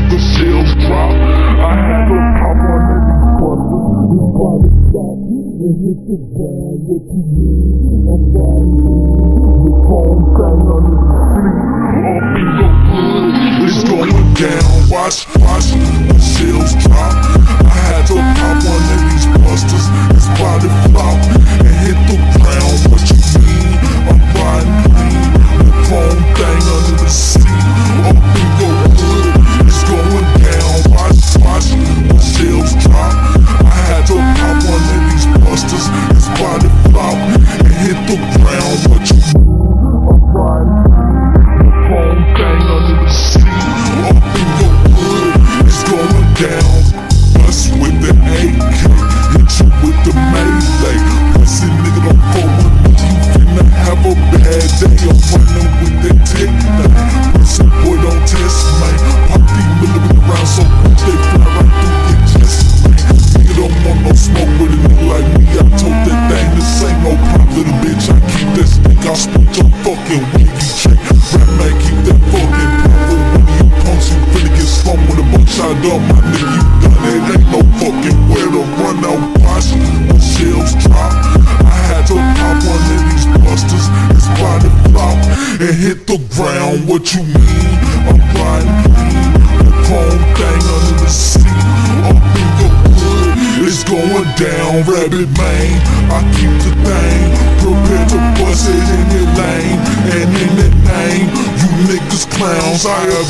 the shells drop. I had to pop one of these busters, his body stop and hit the ground. What you mean? I'm riding the phone thing under the seat. Up in the hood, it's going down. Watch the shells drop. I had to pop one of these busters, his body flop and hit the ground. What you mean? I'm riding clean, the phone thing under the seat. Up in the hood, it's going down. Watch the shells drop. I had to pop one of these busters, his body flop and hit the ground. What you mean? I'm riding clean, the phone thing under the seat. Up in the hood, it's going down. Bust with the AK, hit you with the melee. Pussy nigga don't fuck with me, you finna have a bad day. I'm running with that tech nine. Pussy boy don't test me. Pop these millimeter rounds so quick they fly right through your chest, man. Nigga don't want no smoke with a nigga like me. I told that thing, this ain't no pop, little bitch. I keep that stick, I split your fucking wiggy check. Rap man, keep that fucking pop with one of your punks. You finna get slumped with a buckshot up, my nigga. You done it, ain't no fucking where to run out. Watch the shells drop. I had to pop one of these busters, his body flop and hit the ground. What you mean? I'm riding clean, the chrome thing under the seat. Up in the hood, it's going down. Rabbit man, I keep the thing prepared to bust it in your lane. And in that name, you niggas clowns.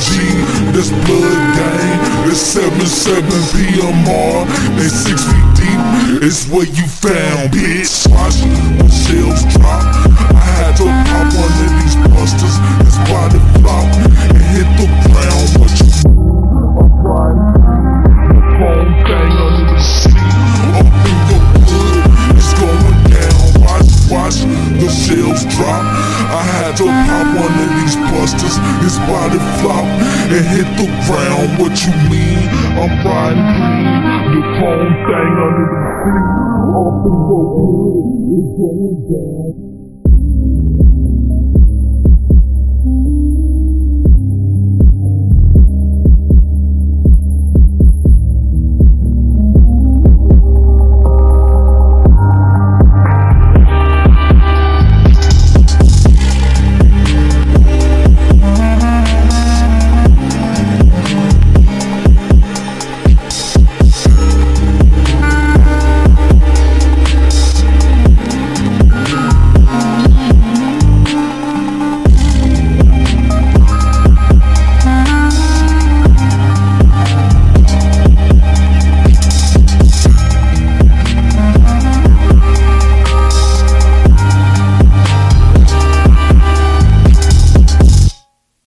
IFG, this blood gang. It's 77 PMR and 6 feet deep. It's where you found, bitch. Watch the shells drop. I had to pop one of these busters, his body flop and hit the ground. What you mean? I'm riding the phone thing under the seat. Up in the hood, it's going down. Watch the shells drop. I had to pop one of these busters, his body flop and hit the ground. What you mean? I'm riding clean, the phone thing under the seat. Up in the hood, it's going down.